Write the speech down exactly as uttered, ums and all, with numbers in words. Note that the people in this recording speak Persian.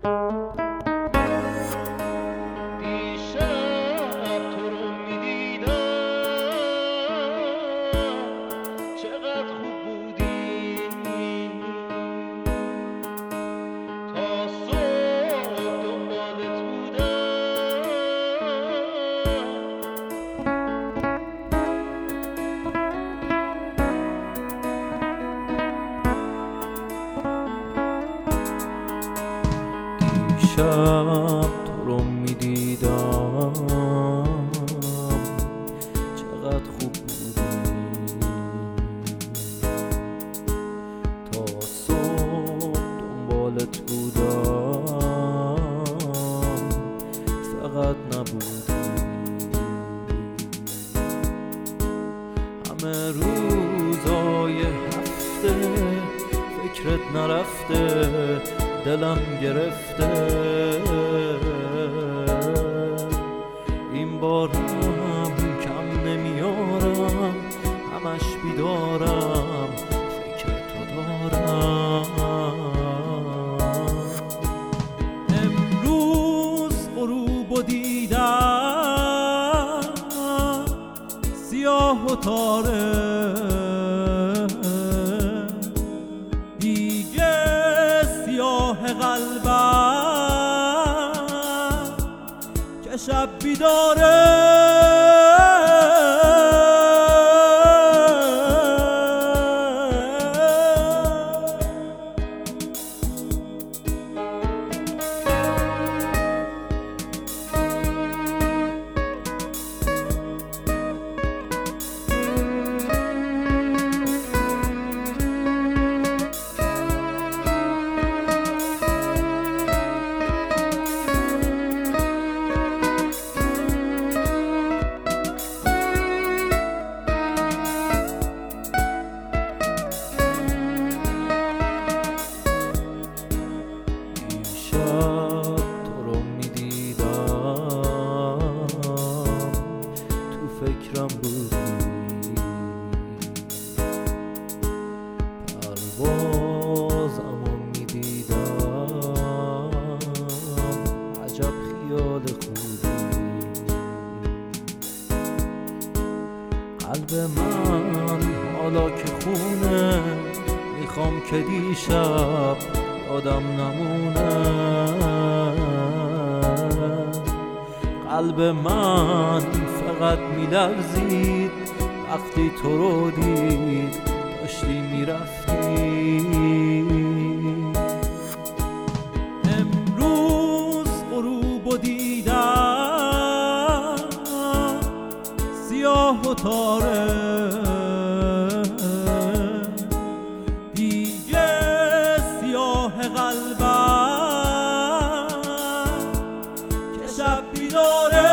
شب تو رو میدیدم چقدر خوب بودی، تا صبح دنبالت بودم فقط نبودی. همه روزای هفته فکرت نرفته، دلم گرفته، این بارم کم نمیارم، همش بیدارم، فکر تو دارم. امروز غروب و دیدم سیاه و تاره، قلبم که شب بیداره. فکرم بودی، پروازمو میدیدم، عجب خیال خوبی. قلب من حالا که خونه، میخوام که دیشب یادم نمونه. قلب من فقط میلرزید وقتی تو رو دید، داشتی میرفتی. امروز غروب و دیدم سیاه و تاره، دیگه سیاه قلبم که شب بیداره.